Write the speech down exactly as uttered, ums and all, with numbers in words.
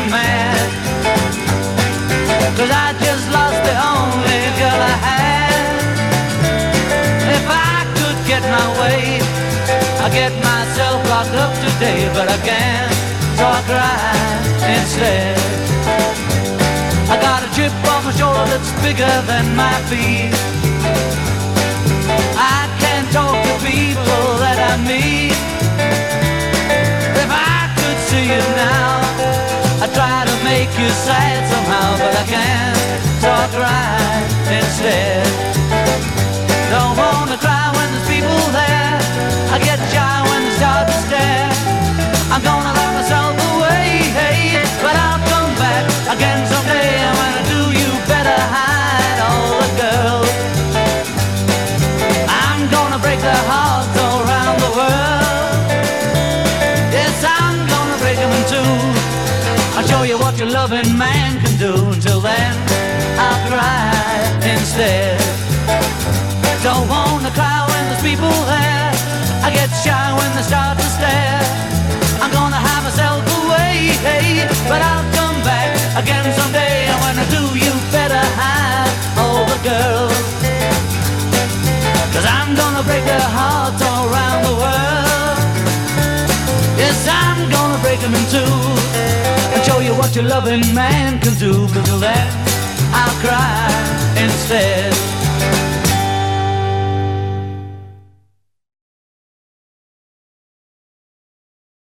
mad, 'cause I just lost the only girl I had. If I could get my way, I'd get myself locked up today, but I can't, so I cry instead. I got a chip on my shoulder that's bigger than my feet. I can't talk to people that I meet. If I could see you now, I try to make you sad somehow, but I can't, so I cry instead. Don't wanna cry when there's people there, I get shy when they start to stare. I'm gonna lock myself away, hey, but I'll come back again someday. And when I do, you better hide all the girls. I'm gonna break their hearts all around the world. Yes, I'm gonna break them in two. I'll show you what your loving man can do. Until then, I'll cry instead. Don't wanna cry when there's people there, I get shy when they start to stare. I'm gonna have myself away, hey, but I'll come back again someday. And when I do, you better hide all the girls, 'cause I'm gonna break their hearts all around the world. Yes, I'm gonna break them in two and show you what your loving man can do. But till then, I'll cry instead.